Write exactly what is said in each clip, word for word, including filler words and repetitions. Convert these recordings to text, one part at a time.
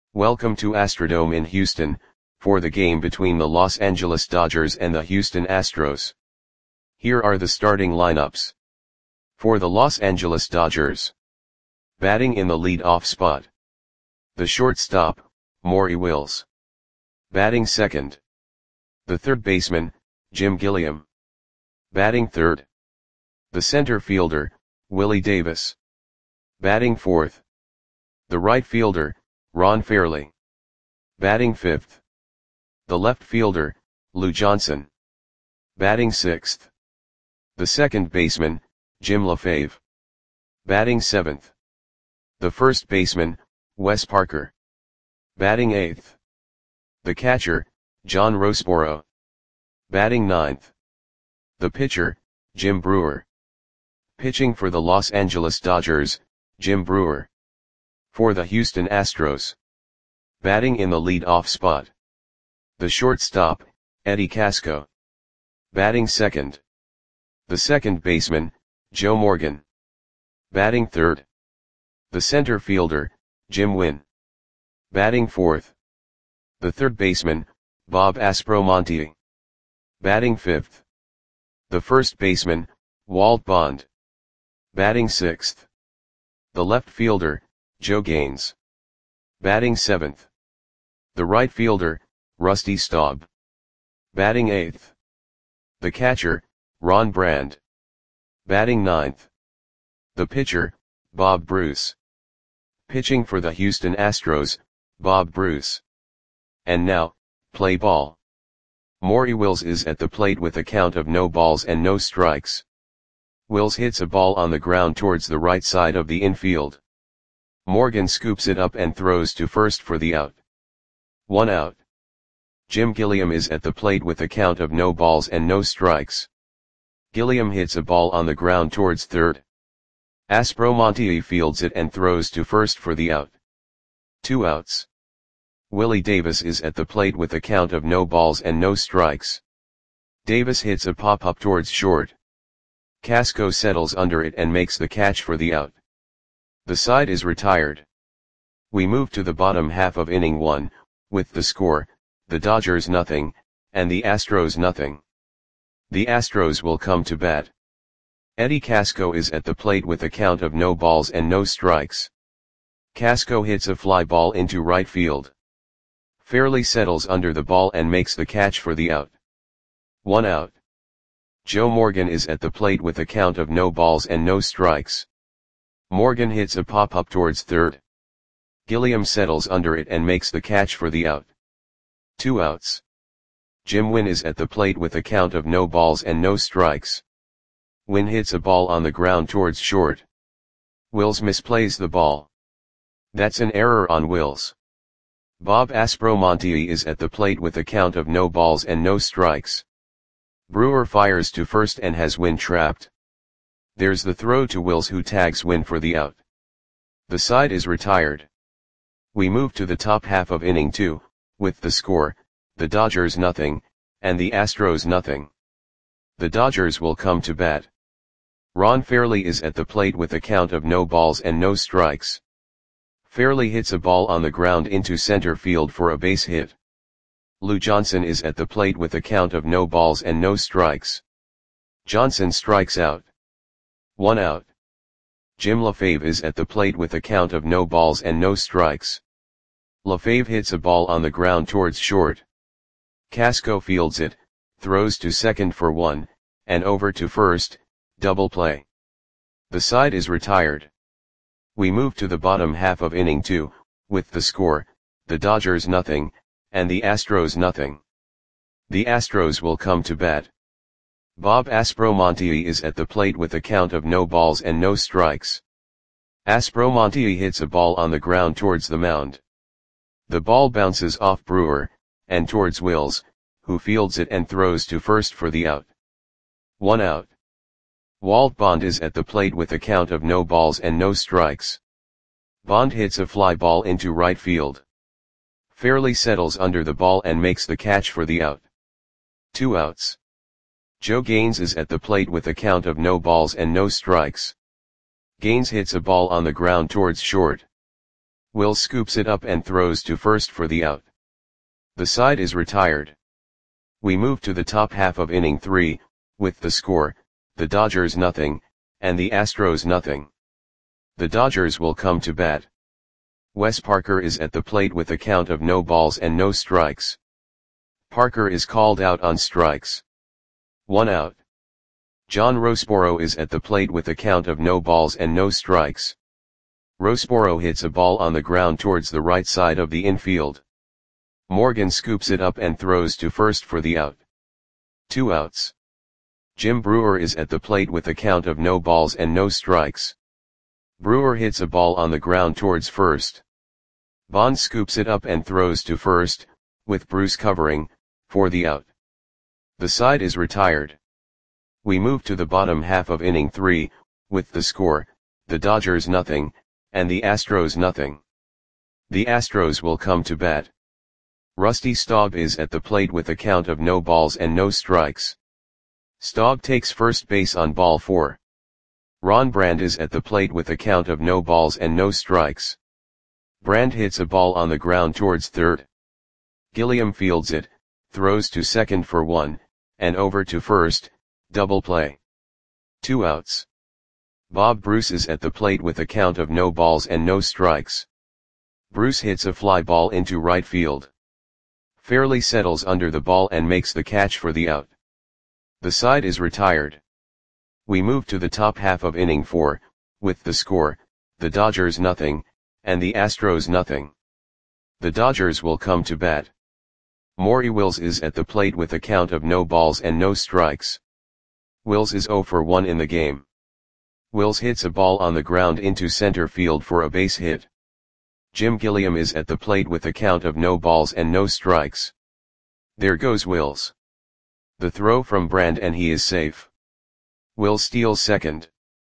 Welcome to Astrodome in Houston, for the game between the Los Angeles Dodgers and the Houston Astros. Here are the starting lineups. For the Los Angeles Dodgers. Batting in the lead-off spot. The shortstop, Maury Wills. Batting second. The third baseman, Jim Gilliam. Batting third. The center fielder, Willie Davis. Batting fourth. The right fielder, Ron Fairly. Batting fifth. The left fielder, Lou Johnson. Batting sixth. The second baseman, Jim LaFave. Batting seventh. The first baseman, Wes Parker. Batting eighth. The catcher, John Roseboro. Batting ninth. The pitcher, Jim Brewer. Pitching for the Los Angeles Dodgers, Jim Brewer. For the Houston Astros. Batting in the lead-off spot. The shortstop, Eddie Casco. Batting second. The second baseman, Joe Morgan. Batting third. The center fielder, Jim Wynn. Batting fourth. The third baseman, Bob Aspromonte. Batting fifth. The first baseman, Walt Bond. Batting sixth. The left fielder, Joe Gaines. Batting seventh. The right fielder, Rusty Staub. Batting eighth. The catcher, Ron Brand. Batting ninth. The pitcher, Bob Bruce. Pitching for the Houston Astros, Bob Bruce. And now, play ball. Maury Wills is at the plate with a count of no balls and no strikes. Wills hits a ball on the ground towards the right side of the infield. Morgan scoops it up and throws to first for the out. One out. Jim Gilliam is at the plate with a count of no balls and no strikes. Gilliam hits a ball on the ground towards third. Aspromonte fields it and throws to first for the out. Two outs. Willie Davis is at the plate with a count of no balls and no strikes. Davis hits a pop-up towards short. Casco settles under it and makes the catch for the out. The side is retired. We move to the bottom half of inning one, with the score, the Dodgers nothing, and the Astros nothing. The Astros will come to bat. Eddie Casco is at the plate with a count of no balls and no strikes. Casco hits a fly ball into right field. Fairly settles under the ball and makes the catch for the out. One out. Joe Morgan is at the plate with a count of no balls and no strikes. Morgan hits a pop-up towards third. Gilliam settles under it and makes the catch for the out. Two outs. Jim Wynn is at the plate with a count of no balls and no strikes. Wynn hits a ball on the ground towards short. Wills misplays the ball. That's an error on Wills. Bob Aspromonte is at the plate with a count of no balls and no strikes. Brewer fires to first and has Wynn trapped. There's the throw to Wills, who tags Wynn for the out. The side is retired. We move to the top half of inning two, with the score, the Dodgers nothing, and the Astros nothing. The Dodgers will come to bat. Ron Fairly is at the plate with a count of no balls and no strikes. Fairly hits a ball on the ground into center field for a base hit. Lou Johnson is at the plate with a count of no balls and no strikes. Johnson strikes out. One out. Jim LaFave is at the plate with a count of no balls and no strikes. LaFave hits a ball on the ground towards short. Casco fields it, throws to second for one, and over to first, double play. The side is retired. We move to the bottom half of inning two, with the score, the Dodgers nothing, and the Astros nothing. The Astros will come to bat. Bob Aspromonte is at the plate with a count of no balls and no strikes. Aspromonte hits a ball on the ground towards the mound. The ball bounces off Brewer, and towards Wills, who fields it and throws to first for the out. One out. Walt Bond is at the plate with a count of no balls and no strikes. Bond hits a fly ball into right field. Fairly settles under the ball and makes the catch for the out. Two outs. Joe Gaines is at the plate with a count of no balls and no strikes. Gaines hits a ball on the ground towards short. Will scoops it up and throws to first for the out. The side is retired. We move to the top half of inning three, with the score, the Dodgers nothing, and the Astros nothing. The Dodgers will come to bat. Wes Parker is at the plate with a count of no balls and no strikes. Parker is called out on strikes. One out. John Roseboro is at the plate with a count of no balls and no strikes. Roseboro hits a ball on the ground towards the right side of the infield. Morgan scoops it up and throws to first for the out. Two outs. Jim Brewer is at the plate with a count of no balls and no strikes. Brewer hits a ball on the ground towards first. Bond scoops it up and throws to first, with Bruce covering, for the out. The side is retired. We move to the bottom half of inning three, with the score, the Dodgers nothing, and the Astros nothing. The Astros will come to bat. Rusty Staub is at the plate with a count of no balls and no strikes. Staub takes first base on ball four. Ron Brand is at the plate with a count of no balls and no strikes. Brand hits a ball on the ground towards third. Gilliam fields it, throws to second for one, and over to first, double play. Two outs. Bob Bruce is at the plate with a count of no balls and no strikes. Bruce hits a fly ball into right field. Fairley settles under the ball and makes the catch for the out. The side is retired. We move to the top half of inning four, with the score, the Dodgers nothing, and the Astros nothing. The Dodgers will come to bat. Maury Wills is at the plate with a count of no balls and no strikes. Wills is oh for one in the game. Wills hits a ball on the ground into center field for a base hit. Jim Gilliam is at the plate with a count of no balls and no strikes. There goes Wills. The throw from Brand and he is safe. Wills steals second.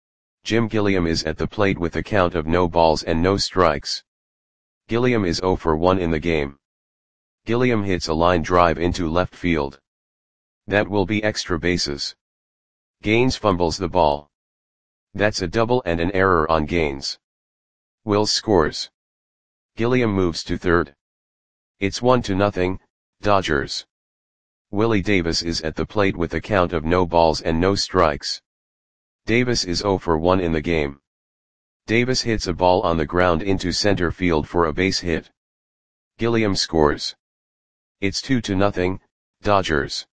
Jim Gilliam is at the plate with a count of no balls and no strikes. Gilliam is oh for one in the game. Gilliam hits a line drive into left field. That will be extra bases. Gaines fumbles the ball. That's a double and an error on Gaines. Wills scores. Gilliam moves to third. It's one to nothing, Dodgers. Willie Davis is at the plate with a count of no balls and no strikes. Davis is oh for one in the game. Davis hits a ball on the ground into center field for a base hit. Gilliam scores. It's two to nothing, Dodgers.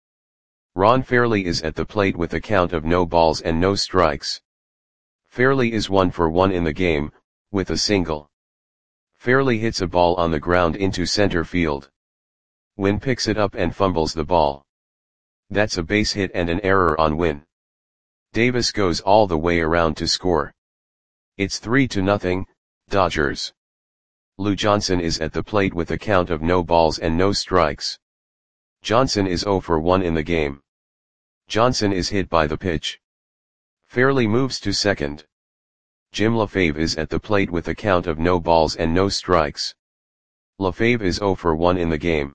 Ron Fairley is at the plate with a count of no balls and no strikes. Fairley is one for one in the game, with a single. Fairley hits a ball on the ground into center field. Wynn picks it up and fumbles the ball. That's a base hit and an error on Wynn. Davis goes all the way around to score. It's three to nothing, Dodgers. Lou Johnson is at the plate with a count of no balls and no strikes. Johnson is oh for one in the game. Johnson is hit by the pitch. Fairley moves to second. Jim LaFave is at the plate with a count of no balls and no strikes. LaFave is oh for one in the game.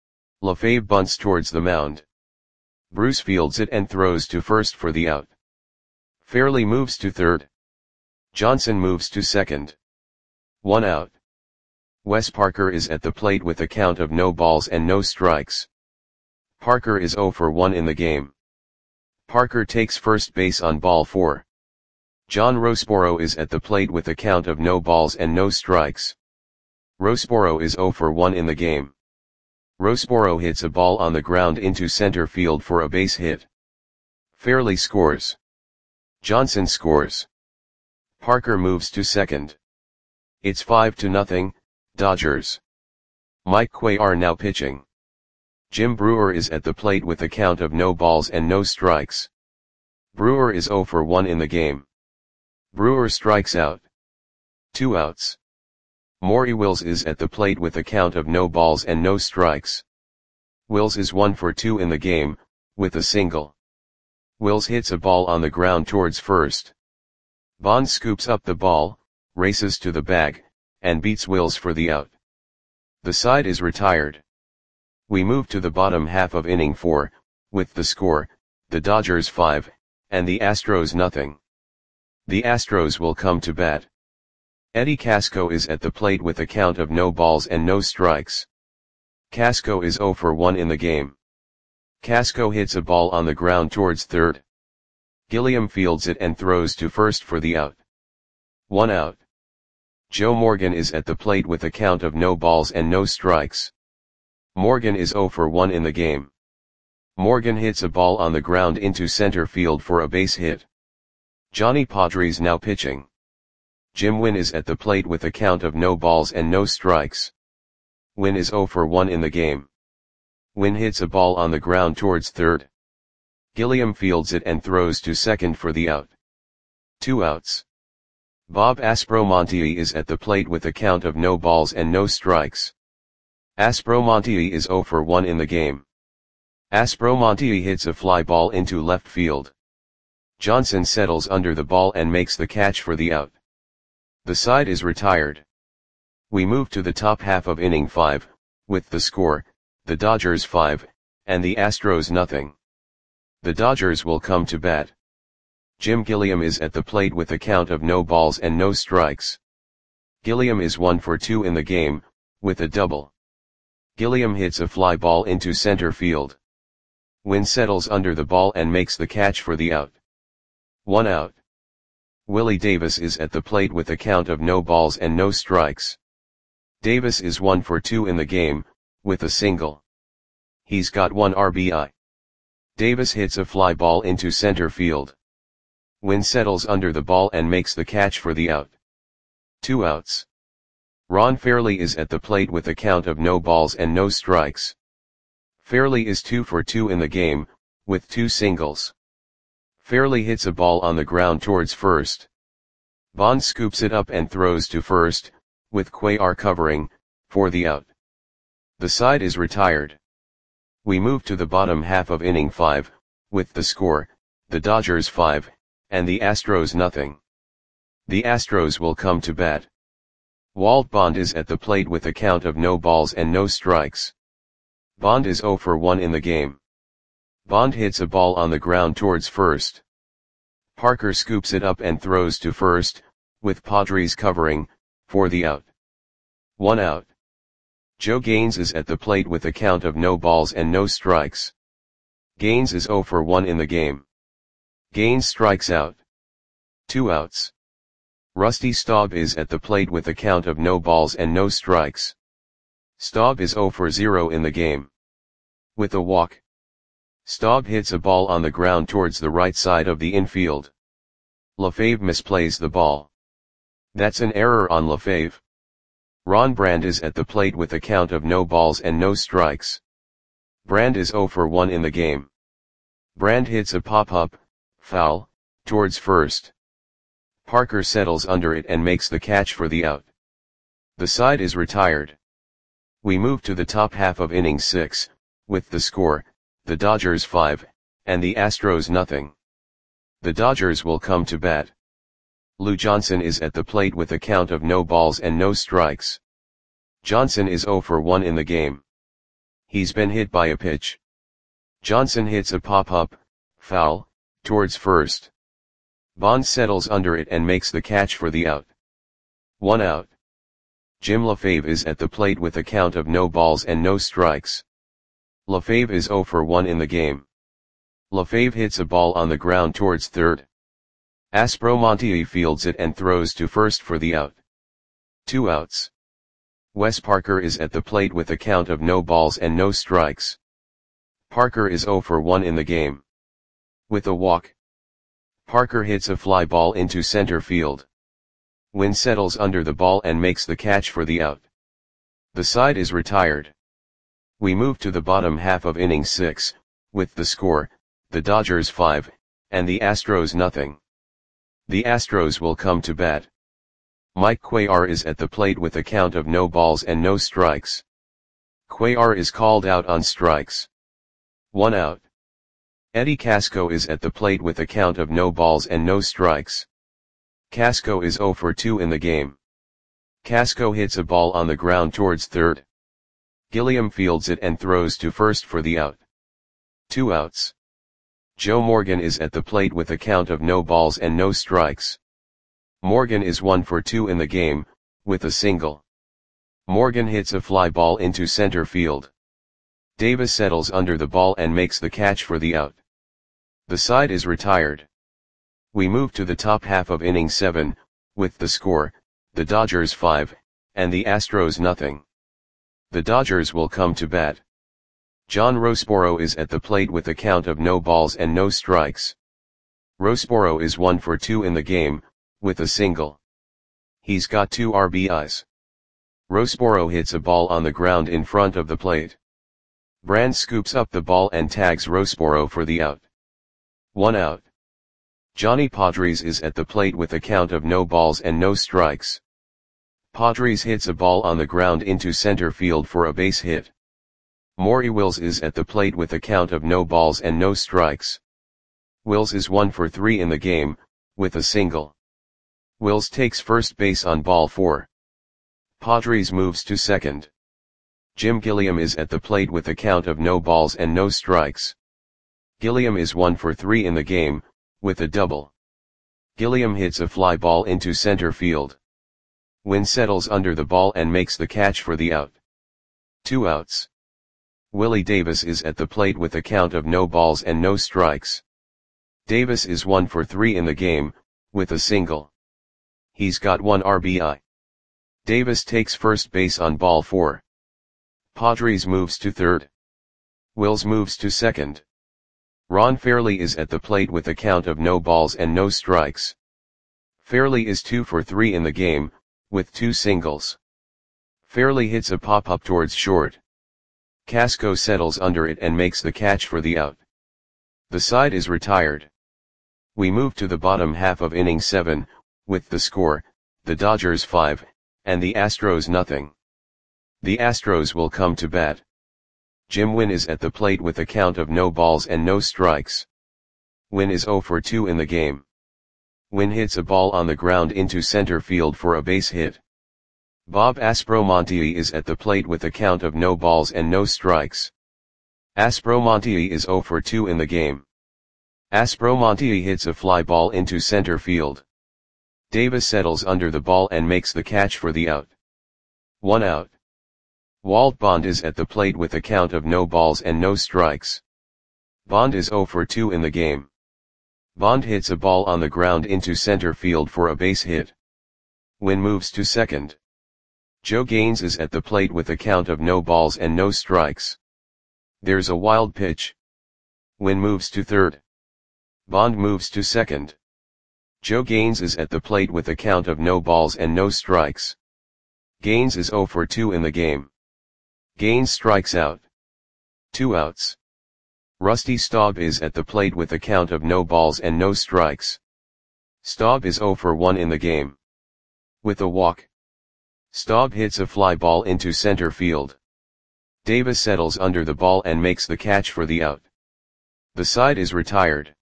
LaFave bunts towards the mound. Bruce fields it and throws to first for the out. Fairley moves to third. Johnson moves to second. One out. Wes Parker is at the plate with a count of no balls and no strikes. Parker is oh for one in the game. Parker takes first base on ball four. John Roseboro is at the plate with a count of no balls and no strikes. Roseboro is oh for one in the game. Roseboro hits a ball on the ground into center field for a base hit. Fairley scores. Johnson scores. Parker moves to second. It's five to nothing, Dodgers. Mike Cuellar now pitching. Jim Brewer is at the plate with a count of no balls and no strikes. Brewer is oh for one in the game. Brewer strikes out. Two outs. Maury Wills is at the plate with a count of no balls and no strikes. Wills is one for two in the game, with a single. Wills hits a ball on the ground towards first. Bond scoops up the ball, races to the bag, and beats Wills for the out. The side is retired. We move to the bottom half of inning four, with the score, the Dodgers five, and the Astros nothing. The Astros will come to bat. Eddie Casco is at the plate with a count of no balls and no strikes. Casco is zero for one in the game. Casco hits a ball on the ground towards third. Gilliam fields it and throws to first for the out. One out. Joe Morgan is at the plate with a count of no balls and no strikes. Morgan is zero for one in the game. Morgan hits a ball on the ground into center field for a base hit. Johnny Padres now pitching. Jim Wynn is at the plate with a count of no balls and no strikes. Wynn is zero for one in the game. Wynn hits a ball on the ground towards third. Gilliam fields it and throws to second for the out. Two outs. Bob Aspromonte is at the plate with a count of no balls and no strikes. Aspromonte is zero for one in the game. Aspromonte hits a fly ball into left field. Johnson settles under the ball and makes the catch for the out. The side is retired. We move to the top half of inning five, with the score, the Dodgers five, and the Astros nothing. The Dodgers will come to bat. Jim Gilliam is at the plate with a count of no balls and no strikes. Gilliam is one for two in the game, with a double. Gilliam hits a fly ball into center field. Wynn settles under the ball and makes the catch for the out. One out. Willie Davis is at the plate with a count of no balls and no strikes. Davis is one for two in the game, with a single. He's got one R B I. Davis hits a fly ball into center field. Wynn settles under the ball and makes the catch for the out. Two outs. Ron Fairly is at the plate with a count of no balls and no strikes. Fairly is two for two in the game, with two singles. Fairly hits a ball on the ground towards first. Bond scoops it up and throws to first, with Cuellar covering, for the out. The side is retired. We move to the bottom half of inning five, with the score, the Dodgers five, and the Astros nothing. The Astros will come to bat. Walt Bond is at the plate with a count of no balls and no strikes. Bond is zero for one in the game. Bond hits a ball on the ground towards first. Parker scoops it up and throws to first, with Padres covering, for the out. One out. Joe Gaines is at the plate with a count of no balls and no strikes. Gaines is zero for one in the game. Gaines strikes out. Two outs. Rusty Staub is at the plate with a count of no balls and no strikes. Staub is zero for zero in the game. With a walk. Staub hits a ball on the ground towards the right side of the infield. LaFave misplays the ball. That's an error on LaFave. Ron Brand is at the plate with a count of no balls and no strikes. Brand is zero for one in the game. Brand hits a pop-up, foul, towards first. Parker settles under it and makes the catch for the out. The side is retired. We move to the top half of inning six, with the score, the Dodgers five, and the Astros nothing. The Dodgers will come to bat. Lou Johnson is at the plate with a count of no balls and no strikes. Johnson is zero for one in the game. He's been hit by a pitch. Johnson hits a pop-up, foul, towards first. Bond settles under it and makes the catch for the out. One out. Jim LaFave is at the plate with a count of no balls and no strikes. LaFave is zero for one in the game. LaFave hits a ball on the ground towards third. Aspromonte fields it and throws to first for the out. Two outs. Wes Parker is at the plate with a count of no balls and no strikes. Parker is zero for one in the game. With a walk. Parker hits a fly ball into center field. Wynn settles under the ball and makes the catch for the out. The side is retired. We move to the bottom half of inning six, with the score, the Dodgers five, and the Astros nothing. The Astros will come to bat. Mike Cuellar is at the plate with a count of no balls and no strikes. Cuellar is called out on strikes. One out. Eddie Casco is at the plate with a count of no balls and no strikes. Casco is zero for two in the game. Casco hits a ball on the ground towards third. Gilliam fields it and throws to first for the out. Two outs. Joe Morgan is at the plate with a count of no balls and no strikes. Morgan is one for two in the game, with a single. Morgan hits a fly ball into center field. Davis settles under the ball and makes the catch for the out. The side is retired. We move to the top half of inning seven, with the score, the Dodgers five, and the Astros nothing. The Dodgers will come to bat. John Roseboro is at the plate with a count of no balls and no strikes. Roseboro is one for two in the game, with a single. He's got two R B Is. Roseboro hits a ball on the ground in front of the plate. Brand scoops up the ball and tags Roseboro for the out. One out. Johnny Padres is at the plate with a count of no balls and no strikes. Padres hits a ball on the ground into center field for a base hit. Maury Wills is at the plate with a count of no balls and no strikes. Wills is one for three in the game, with a single. Wills takes first base on ball four. Padres moves to second. Jim Gilliam is at the plate with a count of no balls and no strikes. Gilliam is one for three in the game, with a double. Gilliam hits a fly ball into center field. Wynn settles under the ball and makes the catch for the out. Two outs. Willie Davis is at the plate with a count of no balls and no strikes. Davis is one for three in the game, with a single. He's got one R B I. Davis takes first base on ball four. Padres moves to third. Wills moves to second. Ron Fairley is at the plate with a count of no balls and no strikes. Fairley is two for three in the game, with two singles. Fairley hits a pop-up towards short. Casco settles under it and makes the catch for the out. The side is retired. We move to the bottom half of inning seven, with the score, the Dodgers five, and the Astros nothing. The Astros will come to bat. Jim Wynn is at the plate with a count of no balls and no strikes. Wynn is zero for two in the game. Wynn hits a ball on the ground into center field for a base hit. Bob Aspromonte is at the plate with a count of no balls and no strikes. Aspromonte is zero for two in the game. Aspromonte hits a fly ball into center field. Davis settles under the ball and makes the catch for the out. One out. Walt Bond is at the plate with a count of no balls and no strikes. Bond is zero for two in the game. Bond hits a ball on the ground into center field for a base hit. Wynn moves to second. Joe Gaines is at the plate with a count of no balls and no strikes. There's a wild pitch. Wynn moves to third. Bond moves to second. Joe Gaines is at the plate with a count of no balls and no strikes. Gaines is zero for two in the game. Gaines strikes out. Two outs. Rusty Staub is at the plate with a count of no balls and no strikes. Staub is zero for one in the game. With a walk. Staub hits a fly ball into center field. Davis settles under the ball and makes the catch for the out. The side is retired.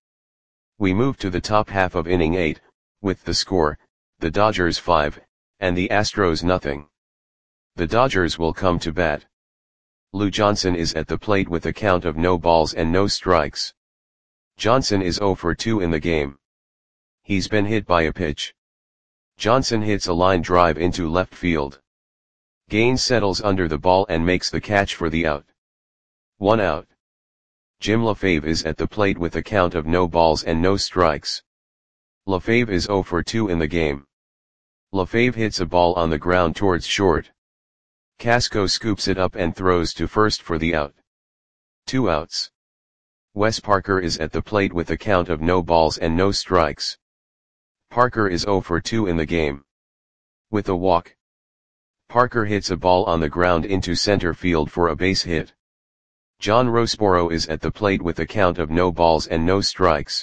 We move to the top half of inning eight, with the score, the Dodgers five, and the Astros nothing. The Dodgers will come to bat. Lou Johnson is at the plate with a count of no balls and no strikes. Johnson is zero for two in the game. He's been hit by a pitch. Johnson hits a line drive into left field. Gaines settles under the ball and makes the catch for the out. One out. Jim LaFave is at the plate with a count of no balls and no strikes. LaFave is zero for two in the game. LaFave hits a ball on the ground towards short. Casco scoops it up and throws to first for the out. Two outs. Wes Parker is at the plate with a count of no balls and no strikes. Parker is zero for two in the game. With a walk. Parker hits a ball on the ground into center field for a base hit. John Roseboro is at the plate with a count of no balls and no strikes.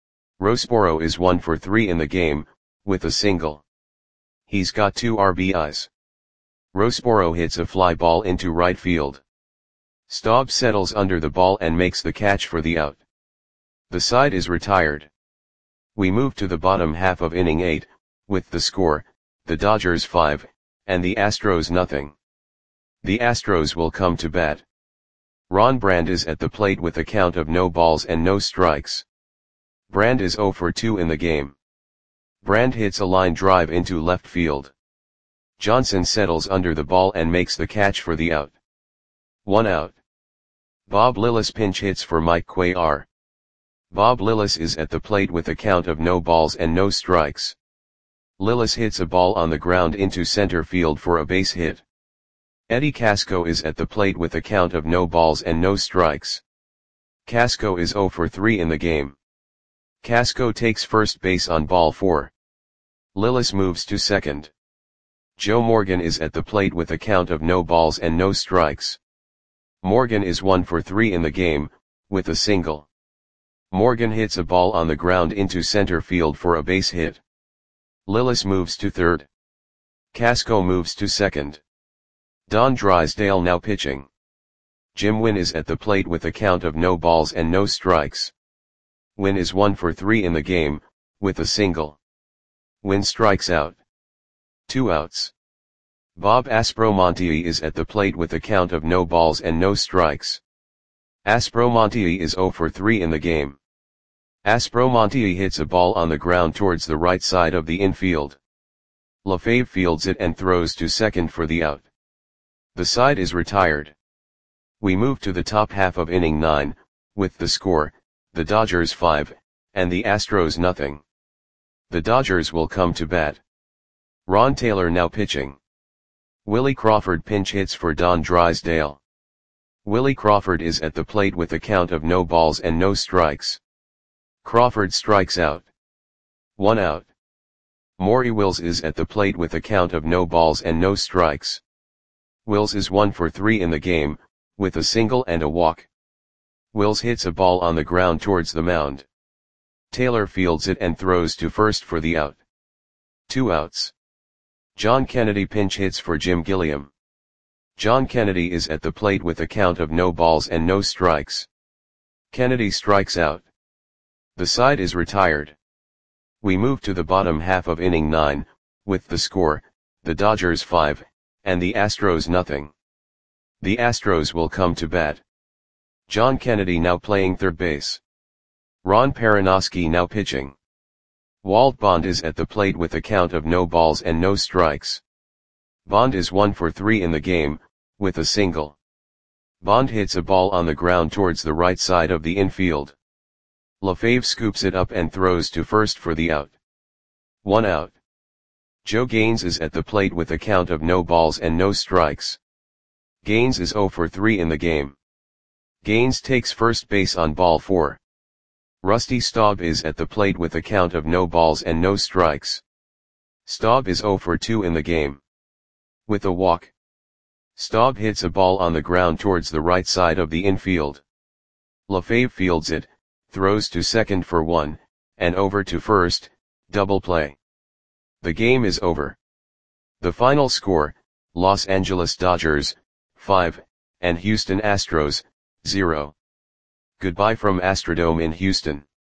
Roseboro is one for three in the game, with a single. He's got two R B Is. Roseboro hits a fly ball into right field. Staub settles under the ball and makes the catch for the out. The side is retired. We move to the bottom half of inning eight, with the score, the Dodgers five, and the Astros nothing. The Astros will come to bat. Ron Brand is at the plate with a count of no balls and no strikes. Brand is zero for two in the game. Brand hits a line drive into left field. Johnson settles under the ball and makes the catch for the out. One out. Bob Lillis pinch hits for Mike Cuellar. Bob Lillis is at the plate with a count of no balls and no strikes. Lillis hits a ball on the ground into center field for a base hit. Eddie Casco is at the plate with a count of no balls and no strikes. Casco is oh for three in the game. Casco takes first base on ball four. Lillis moves to second. Joe Morgan is at the plate with a count of no balls and no strikes. Morgan is one for three in the game, with a single. Morgan hits a ball on the ground into center field for a base hit. Lillis moves to third. Casco moves to second. Don Drysdale now pitching. Jim Wynn is at the plate with a count of no balls and no strikes. Wynn is one for three in the game, with a single. Wynn strikes out. Two outs. Bob Aspromonte is at the plate with a count of no balls and no strikes. Aspromonte is oh for three in the game. Aspromonte hits a ball on the ground towards the right side of the infield. LaFave fields it and throws to second for the out. The side is retired. We move to the top half of inning nine, with the score, the Dodgers five, and the Astros nothing. The Dodgers will come to bat. Ron Taylor now pitching. Willie Crawford pinch hits for Don Drysdale. Willie Crawford is at the plate with a count of no balls and no strikes. Crawford strikes out. One out. Maury Wills is at the plate with a count of no balls and no strikes. Wills is one for three in the game, with a single and a walk. Wills hits a ball on the ground towards the mound. Taylor fields it and throws to first for the out. Two outs. John Kennedy pinch hits for Jim Gilliam. John Kennedy is at the plate with a count of no balls and no strikes. Kennedy strikes out. The side is retired. We move to the bottom half of inning nine, with the score, the Dodgers five, and the Astros nothing. The Astros will come to bat. John Kennedy now playing third base. Ron Perranoski now pitching. Walt Bond is at the plate with a count of no balls and no strikes. Bond is one for three in the game, with a single. Bond hits a ball on the ground towards the right side of the infield. LaFave scoops it up and throws to first for the out. One out. Joe Gaines is at the plate with a count of no balls and no strikes. Gaines is oh for three in the game. Gaines takes first base on ball four. Rusty Staub is at the plate with a count of no balls and no strikes. Staub is oh for two in the game. With a walk. Staub hits a ball on the ground towards the right side of the infield. LaFave fields it, throws to second for one, and over to first, double play. The game is over. The final score, Los Angeles Dodgers, five, and Houston Astros, zero. Goodbye from Astrodome in Houston.